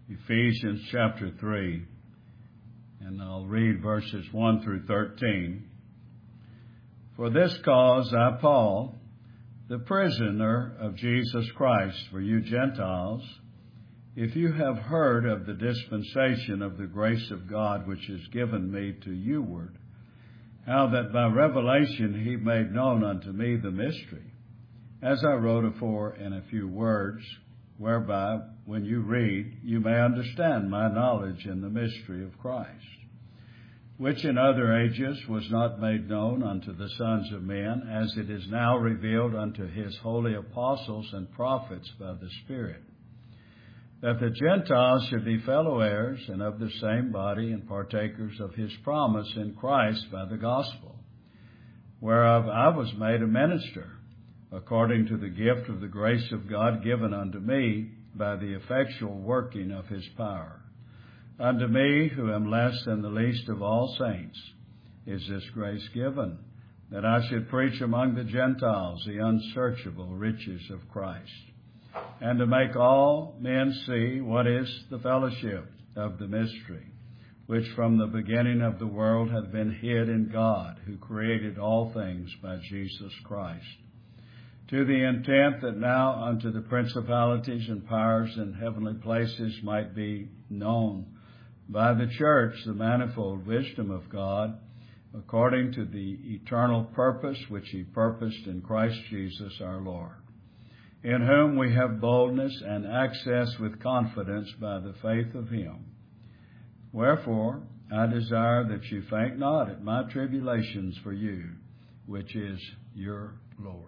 Ephesians chapter 3, and I'll read verses 1 through 13. For this cause I, Paul, the prisoner of Jesus Christ for you Gentiles, if you have heard of the dispensation of the grace of God which is given me to youward, how that by revelation he made known unto me the mystery, as I wrote afore in a few words, whereby, when you read, you may understand my knowledge in the mystery of Christ, which in other ages was not made known unto the sons of men, as it is now revealed unto his holy apostles and prophets by the Spirit, that the Gentiles should be fellow heirs and of the same body and partakers of his promise in Christ by the gospel, whereof I was made a minister, according to the gift of the grace of God given unto me by the effectual working of his power. Unto me, who am less than the least of all saints, is this grace given, that I should preach among the Gentiles the unsearchable riches of Christ, and to make all men see what is the fellowship of the mystery, which from the beginning of the world hath been hid in God, who created all things by Jesus Christ, to the intent that now unto the principalities and powers in heavenly places might be known by the church the manifold wisdom of God, according to the eternal purpose which he purposed in Christ Jesus our Lord, in whom we have boldness and access with confidence by the faith of him. Wherefore I desire that you faint not at my tribulations for you, which is your glory.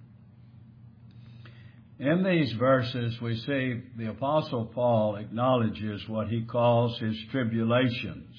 In these verses, we see the Apostle Paul acknowledges what he calls his tribulations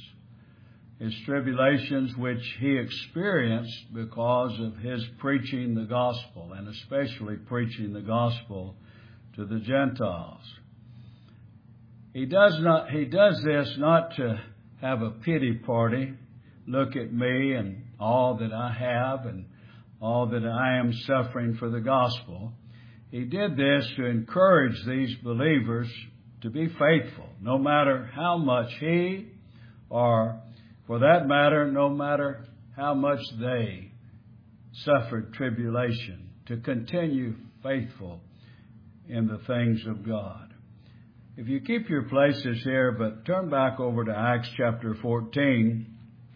which he experienced because of his preaching the gospel, and especially preaching the gospel to the Gentiles. He does this not to have a pity party, look at me and all that I have and all that I am suffering for the gospel. He did this to encourage these believers to be faithful, no matter how much he, or for that matter, no matter how much they suffered tribulation, to continue faithful in the things of God. If you keep your places here, but turn back over to Acts chapter 14,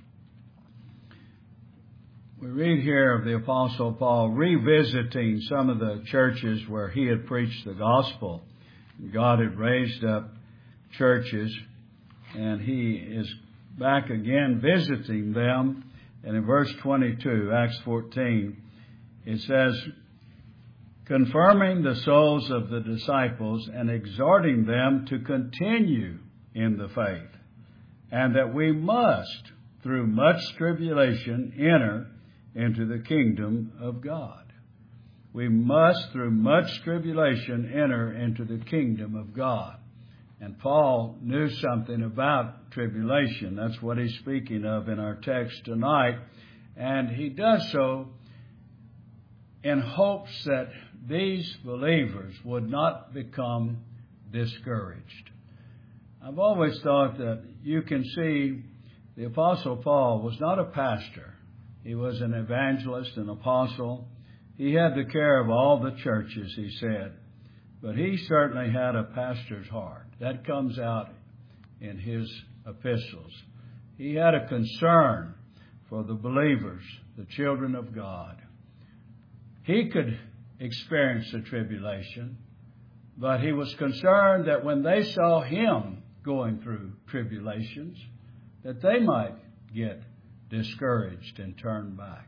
we read here of the Apostle Paul revisiting some of the churches where he had preached the gospel. God had raised up churches, and he is back again visiting them. And in verse 22, Acts 14, it says, confirming the souls of the disciples and exhorting them to continue in the faith, and that we must, through much tribulation, enter into the kingdom of God. We must, through much tribulation, enter into the kingdom of God. And Paul knew something about tribulation. That's what he's speaking of in our text tonight. And he does so in hopes that these believers would not become discouraged. I've always thought that you can see the Apostle Paul was not a pastor. He was an evangelist, an apostle. He had the care of all the churches, he said. But he certainly had a pastor's heart. That comes out in his epistles. He had a concern for the believers, the children of God. He could experience the tribulation, but he was concerned that when they saw him going through tribulations, that they might get discouraged and turn back.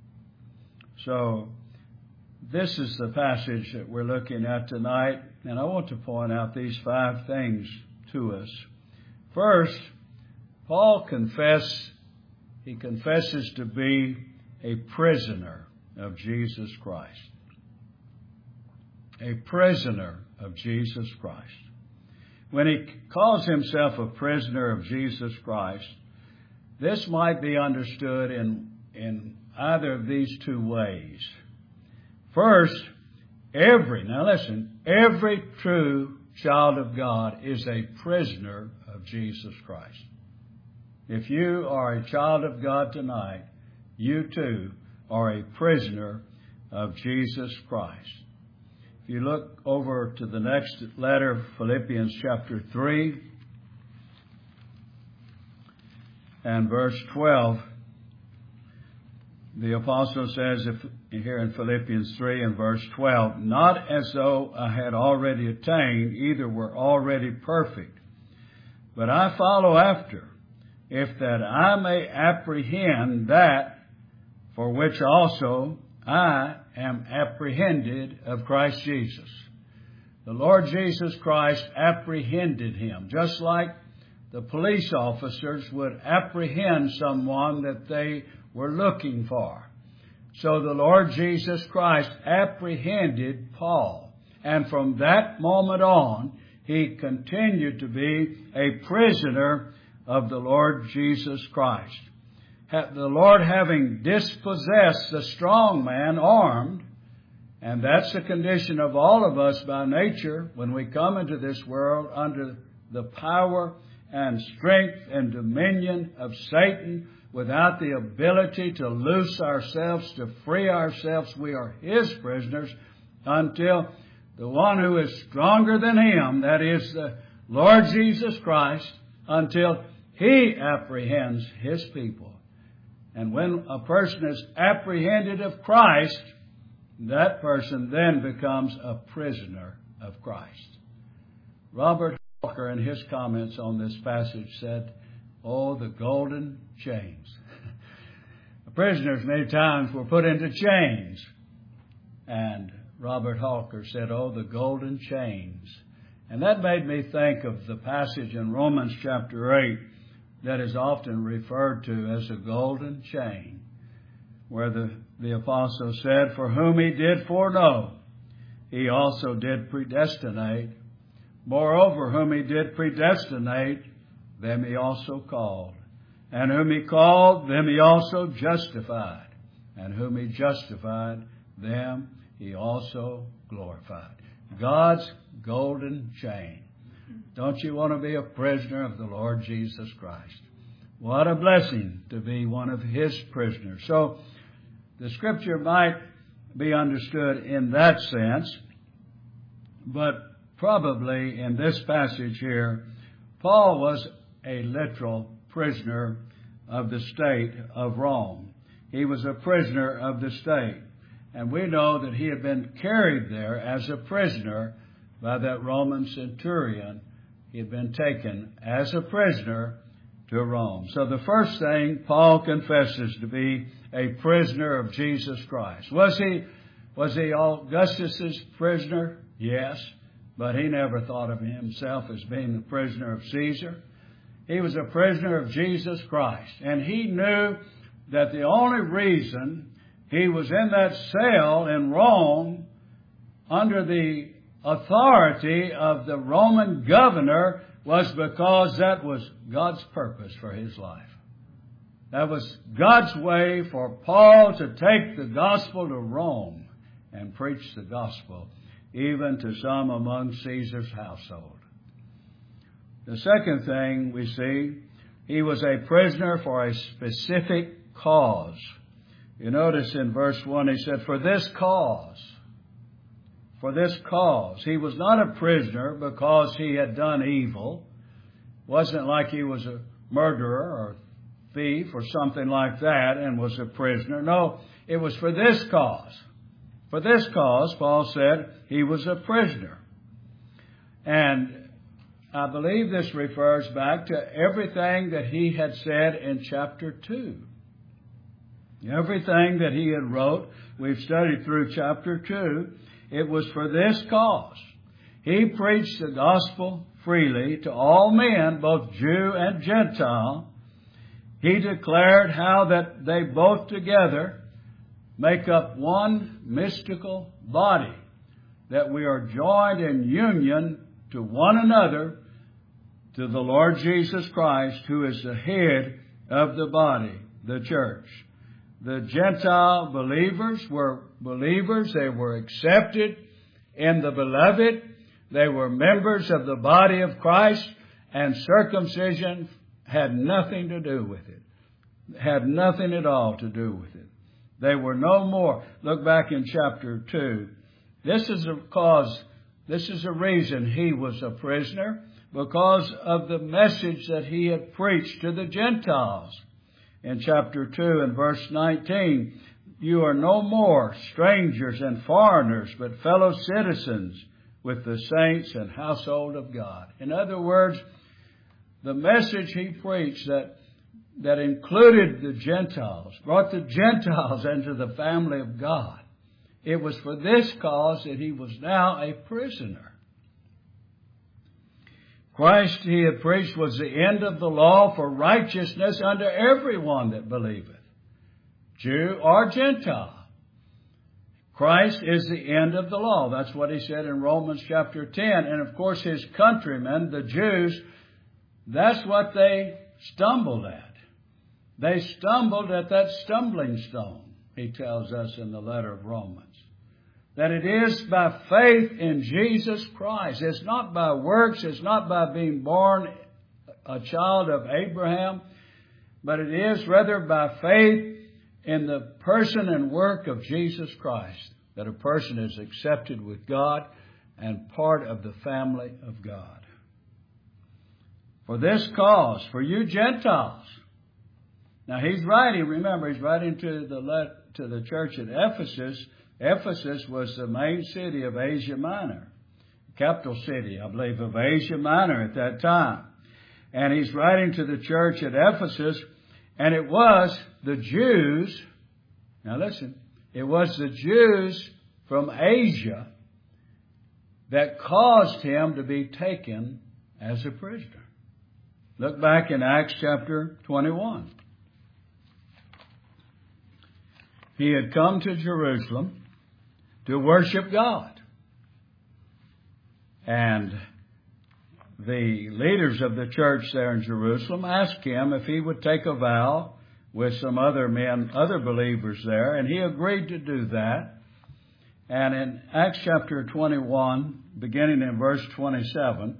So this is the passage that we're looking at tonight, and I want to point out these 5 things to us. First, Paul confesses to be a prisoner of Jesus Christ. A prisoner of Jesus Christ. When he calls himself a prisoner of Jesus Christ, this might be understood in either of these 2 ways. First, every true child of God is a prisoner of Jesus Christ. If you are a child of God tonight, you too are a prisoner of Jesus Christ. If you look over to the next letter, Philippians chapter 3 and verse 12, the apostle says here in Philippians 3 and verse 12, not as though I had already attained, either were already perfect, but I follow after, if that I may apprehend that for which also I am apprehended of Christ Jesus. The Lord Jesus Christ apprehended him, just like the police officers would apprehend someone that they were looking for. So the Lord Jesus Christ apprehended Paul. And from that moment on, he continued to be a prisoner of the Lord Jesus Christ. The Lord having dispossessed the strong man armed, and that's the condition of all of us by nature when we come into this world under the power and strength and dominion of Satan, without the ability to loose ourselves, to free ourselves. We are his prisoners until the one who is stronger than him, that is the Lord Jesus Christ, until he apprehends his people. And when a person is apprehended of Christ, that person then becomes a prisoner of Christ. Robert Hawker, in his comments on this passage, said, oh, the golden chains. The prisoners many times were put into chains. And Robert Hawker said, oh, the golden chains. And that made me think of the passage in Romans chapter 8 that is often referred to as a golden chain, where the apostle said, for whom he did foreknow, he also did predestinate. Moreover, whom he did predestinate, them he also called. And whom he called, them he also justified. And whom he justified, them he also glorified. God's golden chain. Don't you want to be a prisoner of the Lord Jesus Christ? What a blessing to be one of his prisoners. So the scripture might be understood in that sense, but probably in this passage here, Paul was a literal prisoner of the state of Rome. He was a prisoner of the state. And we know that he had been carried there as a prisoner by that Roman centurion. He had been taken as a prisoner to Rome. So the first thing, Paul confesses to be a prisoner of Jesus Christ. Was he Augustus's prisoner? Yes. But he never thought of himself as being the prisoner of Caesar. He was a prisoner of Jesus Christ. And he knew that the only reason he was in that cell in Rome under the authority of the Roman governor was because that was God's purpose for his life. That was God's way for Paul to take the gospel to Rome and preach the gospel, even to some among Caesar's household. The second thing we see, he was a prisoner for a specific cause. You notice in verse 1 he said, for this cause. For this cause. He was not a prisoner because he had done evil. It wasn't like he was a murderer or thief or something like that and was a prisoner. No, it was for this cause. For this cause, Paul said, he was a prisoner. And I believe this refers back to everything that he had said in chapter 2. Everything that he had wrote, we've studied through chapter 2, it was for this cause. He preached the gospel freely to all men, both Jew and Gentile. He declared how that they both together make up one mystical body, that we are joined in union to one another, to the Lord Jesus Christ, who is the head of the body, the church. The Gentile believers were believers. They were accepted in the beloved. They were members of the body of Christ, and circumcision had nothing to do with it. Had nothing at all to do with it. They were no more. Look back in chapter 2. This is a reason he was a prisoner, because of the message that he had preached to the Gentiles. In chapter 2 and verse 19, you are no more strangers and foreigners, but fellow citizens with the saints and household of God. In other words, the message he preached that included the Gentiles, brought the Gentiles into the family of God. It was for this cause that he was now a prisoner. Christ, he had preached, was the end of the law for righteousness unto everyone that believeth, Jew or Gentile. Christ is the end of the law. That's what he said in Romans chapter 10. And of course his countrymen, the Jews, that's what they stumbled at. They stumbled at that stumbling stone, he tells us in the letter of Romans. That it is by faith in Jesus Christ. It's not by works. It's not by being born a child of Abraham. But it is rather by faith in the person and work of Jesus Christ that a person is accepted with God and part of the family of God. For this cause, for you Gentiles. Now he's writing, remember, he's writing to the church at Ephesus. Ephesus was the main city of Asia Minor, capital city, I believe, of Asia Minor at that time. And he's writing to the church at Ephesus, and it was the Jews, now listen, it was the Jews from Asia that caused him to be taken as a prisoner. Look back in Acts chapter 21. He had come to Jerusalem to worship God. And the leaders of the church there in Jerusalem asked him if he would take a vow with some other men, other believers there, and he agreed to do that. And in Acts chapter 21, beginning in verse 27,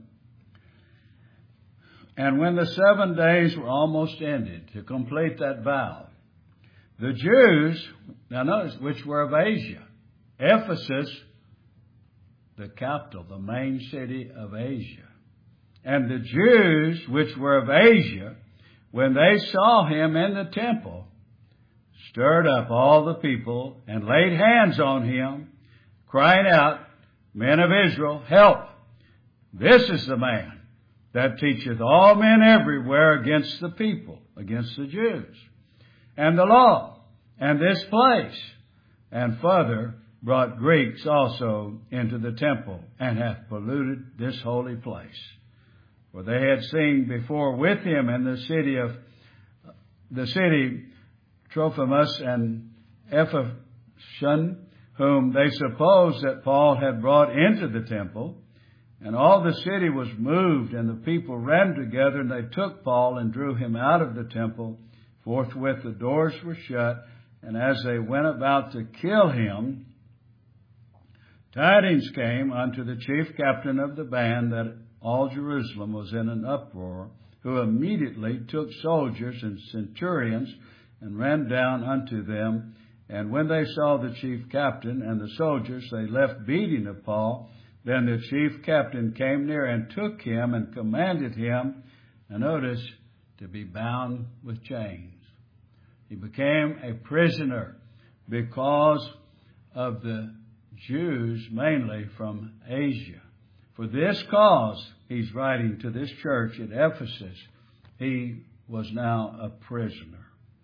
and when the 7 days were almost ended to complete that vow, the Jews, now notice, which were of Asia, Ephesus, the capital, the main city of Asia. And the Jews, which were of Asia, when they saw him in the temple, stirred up all the people and laid hands on him, crying out, Men of Israel, help! This is the man that teacheth all men everywhere against the people, against the Jews, and the law, and this place, and further brought Greeks also into the temple, and hath polluted this holy place. For they had seen before with him in the city Trophimus and Epaphroditus, whom they supposed that Paul had brought into the temple. And all the city was moved, and the people ran together, and they took Paul and drew him out of the temple. Forthwith the doors were shut, and as they went about to kill him, tidings came unto the chief captain of the band that all Jerusalem was in an uproar, who immediately took soldiers and centurions and ran down unto them. And when they saw the chief captain and the soldiers, they left beating of Paul. Then the chief captain came near and took him and commanded him, and notice, to be bound with chains. He became a prisoner because of the Jews, mainly from Asia. For this cause, he's writing to this church at Ephesus, he was now a prisoner.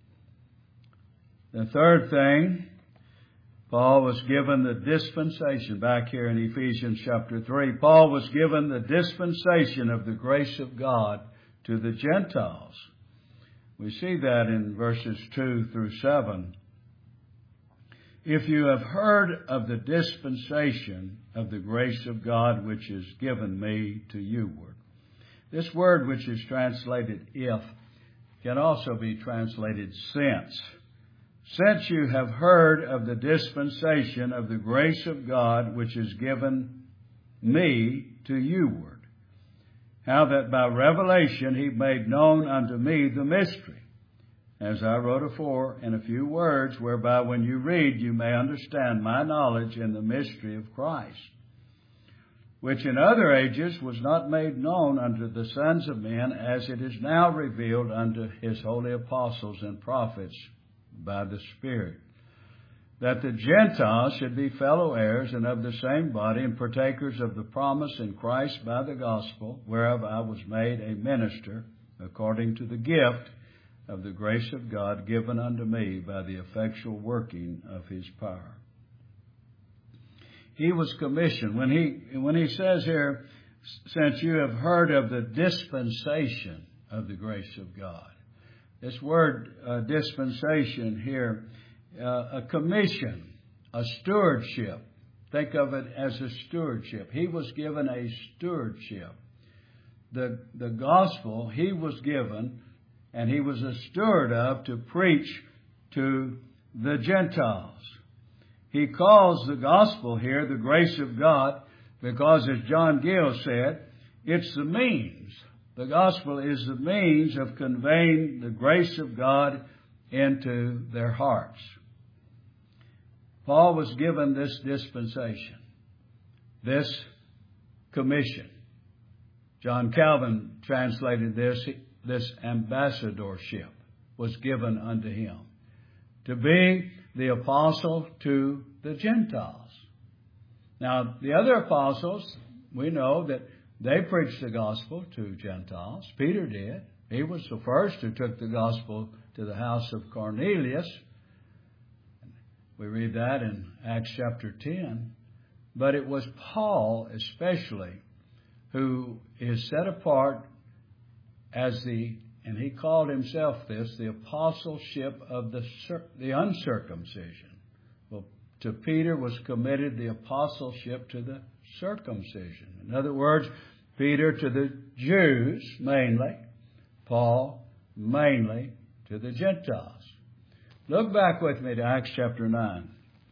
The third thing, Paul was given the dispensation. Back here in Ephesians chapter 3, Paul was given the dispensation of the grace of God to the Gentiles. We see that in verses 2 through 7. If you have heard of the dispensation of the grace of God which is given me to youward. This word which is translated if can also be translated since. Since you have heard of the dispensation of the grace of God which is given me to youward, how that by revelation he made known unto me the mystery, as I wrote afore in a few words, whereby when you read you may understand my knowledge in the mystery of Christ, which in other ages was not made known unto the sons of men, as it is now revealed unto his holy apostles and prophets by the Spirit, that the Gentiles should be fellow heirs and of the same body and partakers of the promise in Christ by the gospel, whereof I was made a minister according to the gift of the grace of God given unto me by the effectual working of his power. He was commissioned. When he says here, since you have heard of the dispensation of the grace of God. This word dispensation here, a commission, a stewardship. Think of it as a stewardship. He was given a stewardship. The gospel he was given, and he was a steward of, to preach to the Gentiles. He calls the gospel here the grace of God because, as John Gill said, it's the means. The gospel is the means of conveying the grace of God into their hearts. Paul was given this dispensation, this commission. John Calvin translated this ambassadorship was given unto him, to be the apostle to the Gentiles. Now, the other apostles, we know that they preached the gospel to Gentiles. Peter did. He was the first who took the gospel to the house of Cornelius. We read that in Acts chapter 10. But it was Paul especially who is set apart as and he called himself this, the apostleship of the uncircumcision. Well, to Peter was committed the apostleship to the circumcision. In other words, Peter to the Jews mainly, Paul mainly to the Gentiles. Look back with me to Acts chapter 9.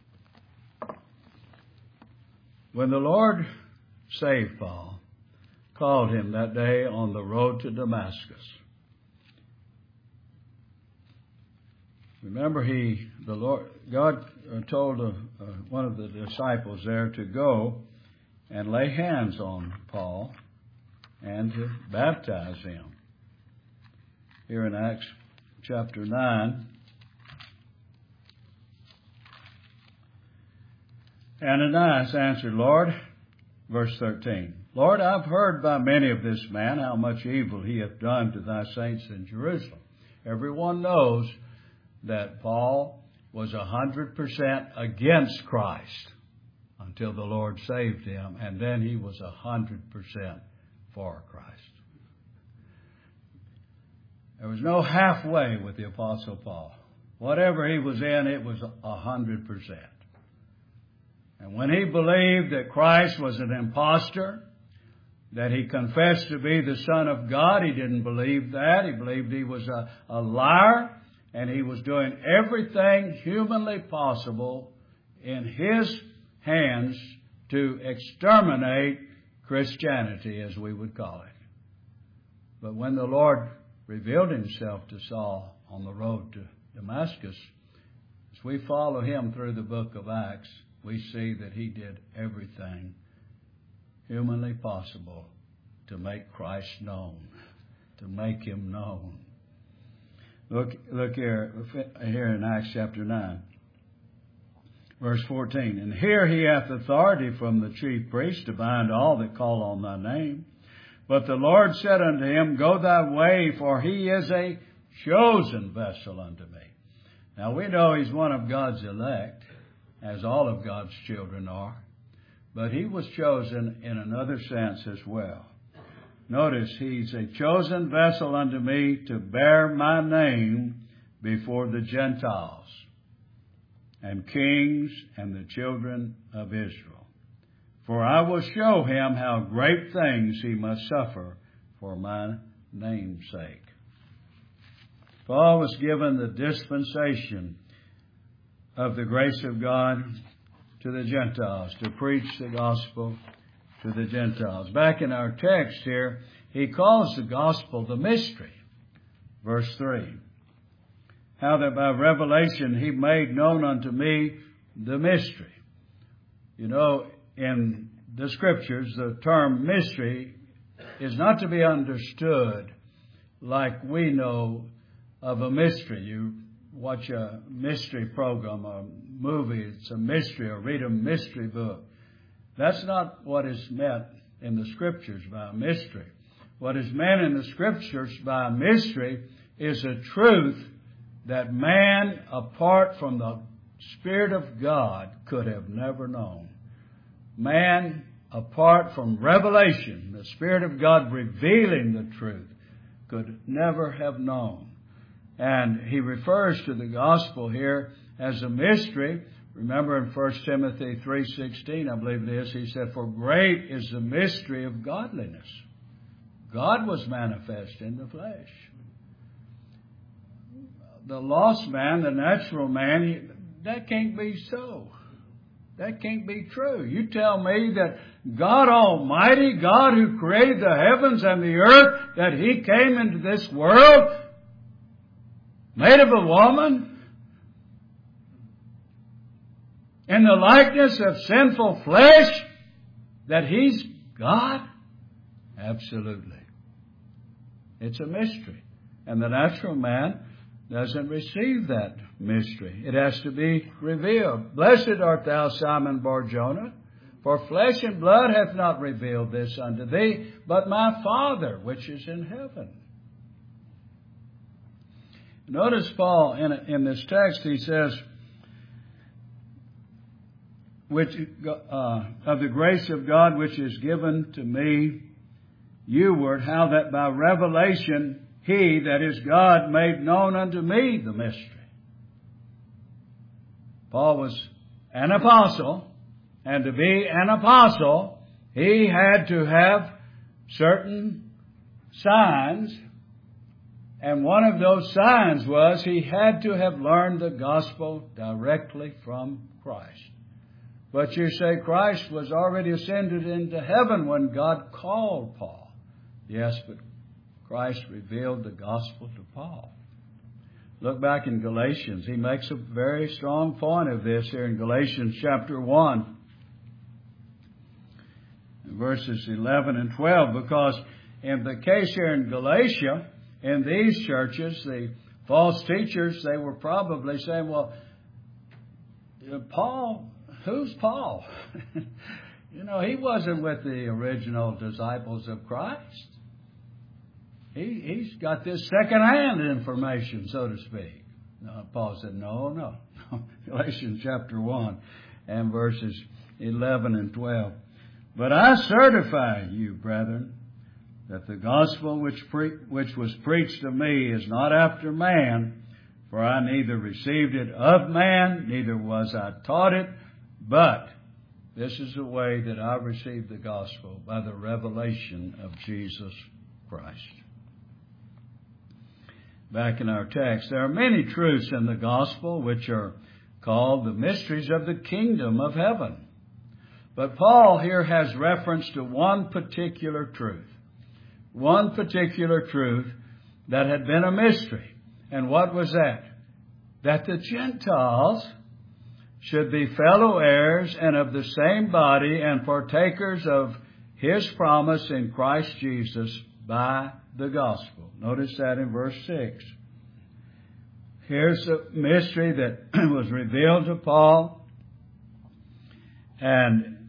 When the Lord saved Paul, called him that day on the road to Damascus. Remember, God told one of the disciples there to go and lay hands on Paul and to baptize him. Here in Acts chapter 9, Ananias answered, Lord, verse 13, Lord, I've heard by many of this man how much evil he hath done to thy saints in Jerusalem. Everyone knows that Paul was 100% against Christ until the Lord saved him, and then he was 100% for Christ. There was no halfway with the Apostle Paul. Whatever he was in, it was 100%. And when he believed that Christ was an impostor, that he confessed to be the Son of God, he didn't believe that. He believed he was a liar, and he was doing everything humanly possible in his hands to exterminate Christianity, as we would call it. But when the Lord revealed himself to Saul on the road to Damascus, as we follow him through the book of Acts, we see that he did everything humanly possible to make Christ known, to make him known. Look here in Acts chapter 9, verse 14. And here he hath authority from the chief priest to bind all that call on thy name. But the Lord said unto him, Go thy way, for he is a chosen vessel unto me. Now we know he's one of God's elect, as all of God's children are. But he was chosen in another sense as well. Notice, he's a chosen vessel unto me to bear my name before the Gentiles and kings and the children of Israel. For I will show him how great things he must suffer for my name's sake. Paul was given the dispensation of the grace of God to the Gentiles, to preach the gospel to the Gentiles. Back in our text here, he calls the gospel the mystery. Verse 3. How that by revelation he made known unto me the mystery. You know, in the Scriptures, the term mystery is not to be understood like we know of a mystery. You watch a mystery program, a movie, it's a mystery, or read a mystery book. That's not what is meant in the Scriptures by a mystery. What is meant in the Scriptures by a mystery is a truth that man, apart from the Spirit of God, could have never known. Man, apart from revelation, the Spirit of God revealing the truth, could never have known. And he refers to the gospel here as a mystery. Remember in 1 Timothy 3:16, I believe it is, he said, "For great is the mystery of godliness." God was manifest in the flesh. The lost man, the natural man, that can't be so. That can't be true. You tell me that God Almighty, God who created the heavens and the earth, that He came into this world, made of a woman, in the likeness of sinful flesh, that He's God? Absolutely. It's a mystery. And the natural man doesn't receive that mystery. It has to be revealed. Blessed art thou, Simon Bar-Jonah, for flesh and blood hath not revealed this unto thee, but my Father which is in heaven. Notice Paul in this text, he says, which of the grace of God which is given to me, youward, how that by revelation He, that is God, made known unto me the mystery. Paul was an apostle, and to be an apostle, he had to have certain signs, and one of those signs was he had to have learned the gospel directly from Christ. But you say Christ was already ascended into heaven when God called Paul. Yes, but Christ revealed the gospel to Paul. Look back in Galatians. He makes a very strong point of this here in Galatians chapter 1, verses 11 and 12. Because in the case here in Galatia, in these churches, the false teachers, they were probably saying, well, Paul, who's Paul? He wasn't with the original disciples of Christ. He's got this second-hand information, so to speak. Paul said, no. Galatians chapter 1 and verses 11 and 12. But I certify you, brethren, that the gospel which was preached of me is not after man, for I neither received it of man, neither was I taught it, but this is the way that I received the gospel, by the revelation of Jesus Christ. Back in our text, there are many truths in the gospel which are called the mysteries of the kingdom of heaven. But Paul here has reference to one particular truth. One particular truth that had been a mystery. And what was that? That the Gentiles should be fellow heirs and of the same body and partakers of His promise in Christ Jesus by the gospel. Notice that in verse 6. Here's the mystery that was revealed to Paul. And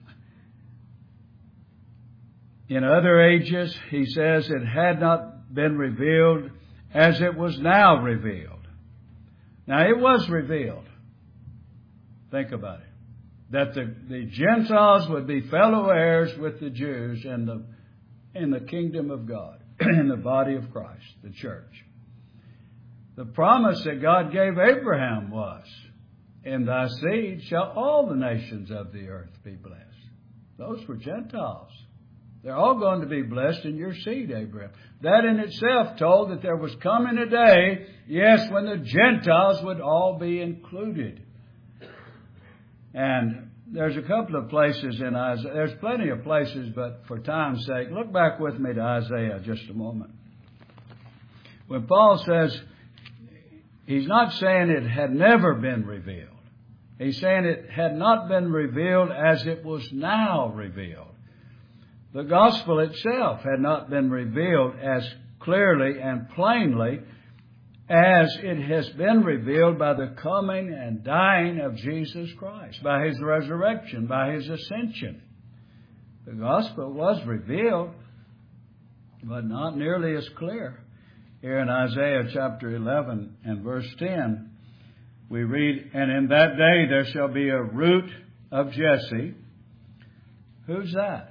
in other ages, he says, it had not been revealed as it was now revealed. Now, it was revealed. Think about it. That the Gentiles would be fellow heirs with the Jews in the kingdom of God, in the body of Christ, the church. The promise that God gave Abraham was, in thy seed shall all the nations of the earth be blessed. Those were Gentiles. They're all going to be blessed in your seed, Abraham. That in itself told that there was coming a day, yes, when the Gentiles would all be included. And there's a couple of places in Isaiah. There's plenty of places, but for time's sake, look back with me to Isaiah just a moment. When Paul says, he's not saying it had never been revealed. He's saying it had not been revealed as it was now revealed. The gospel itself had not been revealed as clearly and plainly as it has been revealed by the coming and dying of Jesus Christ, by His resurrection, by His ascension. The gospel was revealed, but not nearly as clear. Here in Isaiah chapter 11 and verse 10, we read, "And in that day there shall be a root of Jesse." Who's that?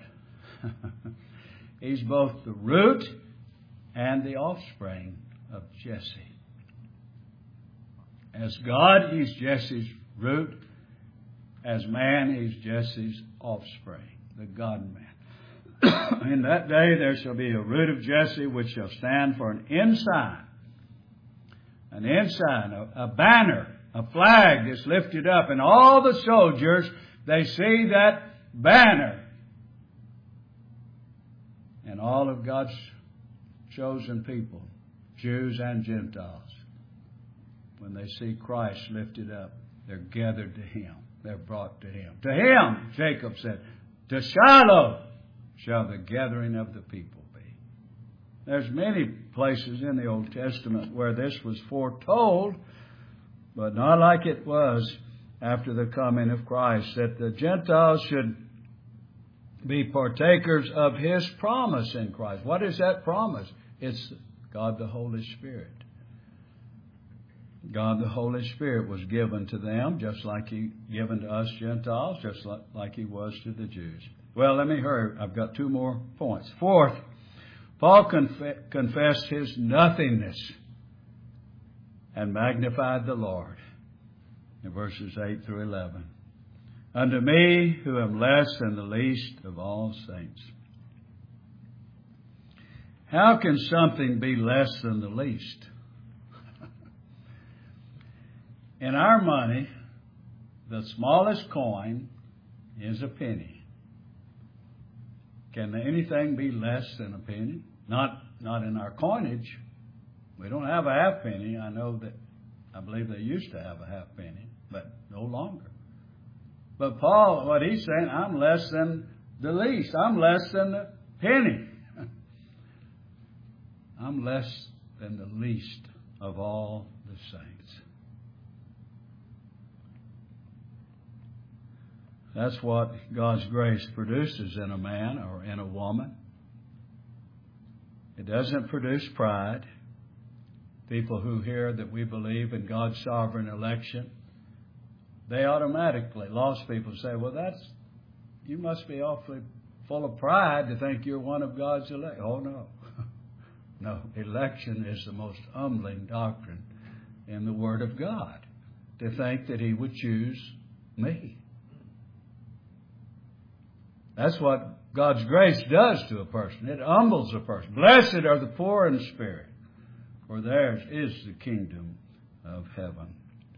He's both the root and the offspring of Jesse. As God, He's Jesse's root. As man, He's Jesse's offspring, the God-man. In that day there shall be a root of Jesse which shall stand for an ensign. An ensign, a banner, a flag is lifted up. And all the soldiers, they see that banner. And all of God's chosen people, Jews and Gentiles, when they see Christ lifted up, they're gathered to Him. They're brought to Him. To Him, Jacob said, to Shiloh shall the gathering of the people be. There's many places in the Old Testament where this was foretold, but not like it was after the coming of Christ, that the Gentiles should be partakers of His promise in Christ. What is that promise? It's God the Holy Spirit. God the Holy Spirit was given to them, just like He given to us Gentiles, just like He was to the Jews. Well, let me hurry. I've got two more points. Fourth, Paul confessed his nothingness and magnified the Lord in verses 8 through 11. "Unto me, who am less than the least of all saints." How can something be less than the least? In our money, the smallest coin is a penny. Can anything be less than a penny? Not in our coinage. We don't have a half penny. I believe they used to have a half penny, but no longer. But Paul, what he's saying, I'm less than the least. I'm less than the penny. I'm less than the least of all the saints. That's what God's grace produces in a man or in a woman. It doesn't produce pride. People who hear that we believe in God's sovereign election, they automatically, lost people, say, well, you must be awfully full of pride to think you're one of God's elect. Oh, no. No, election is the most humbling doctrine in the Word of God, to think that He would choose me. That's what God's grace does to a person. It humbles a person. Blessed are the poor in spirit, for theirs is the kingdom of heaven.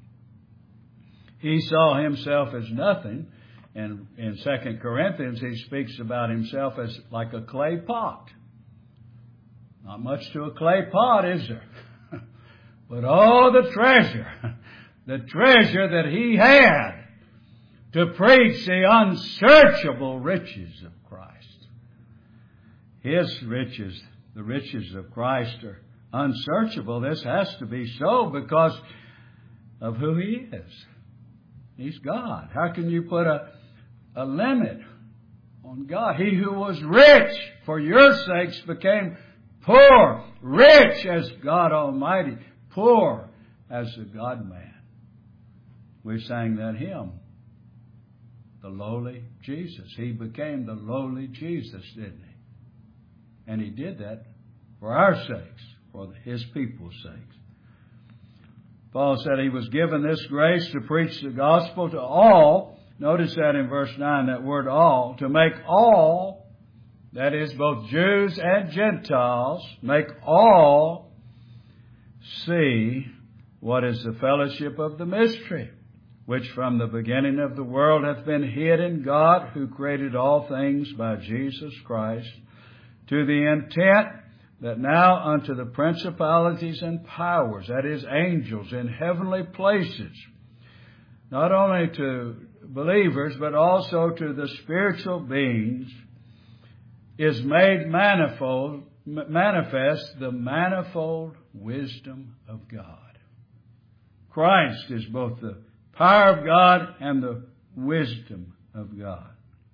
He saw Himself as nothing. And in 2 Corinthians, he speaks about himself as like a clay pot. Not much to a clay pot, is there? But oh, the treasure that he had to preach the unsearchable riches of Christ. His riches, the riches of Christ, are unsearchable. This has to be so because of who He is. He's God. How can you put a limit on God? He who was rich for your sakes became poor, rich as God Almighty, poor as the God-man. We sang that hymn, the lowly Jesus. He became the lowly Jesus, didn't He? And He did that for our sakes, for His people's sakes. Paul said he was given this grace to preach the gospel to all. Notice that in verse 9, that word all. To make all, that is both Jews and Gentiles, make all see what is the fellowship of the mystery, which from the beginning of the world hath been hid in God, who created all things by Jesus Christ, to the intent that now unto the principalities and powers, that is, angels in heavenly places, not only to believers, but also to the spiritual beings, is made manifest the manifold wisdom of God. Christ is both the power of God and the wisdom of God.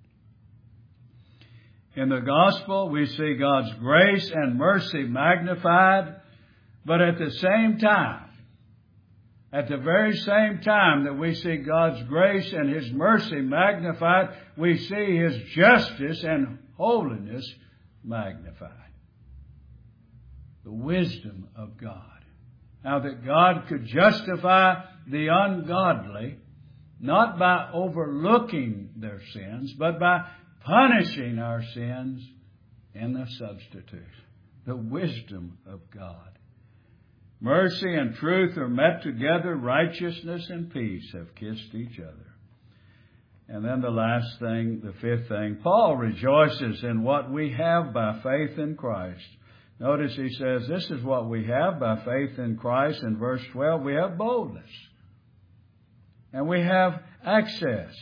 In the gospel, we see God's grace and mercy magnified, but at the same time, at the very same time that we see God's grace and His mercy magnified, we see His justice and holiness magnified. The wisdom of God. Now that God could justify the ungodly, not by overlooking their sins, but by punishing our sins in the substitute. The wisdom of God. Mercy and truth are met together. Righteousness and peace have kissed each other. And then the last thing, the fifth thing, Paul rejoices in what we have by faith in Christ. Notice he says, this is what we have by faith in Christ. In verse 12, we have boldness. And we have access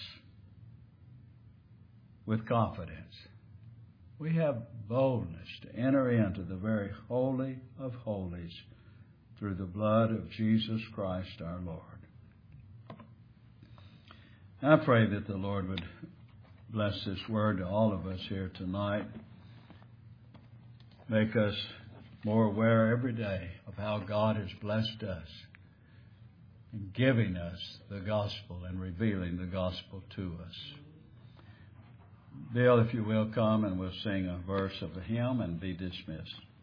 with confidence. We have boldness to enter into the very holy of holies through the blood of Jesus Christ our Lord. I pray that the Lord would bless this word to all of us here tonight. Make us more aware every day of how God has blessed us in giving us the gospel and revealing the gospel to us. Bill, if you will, come and we'll sing a verse of the hymn and be dismissed.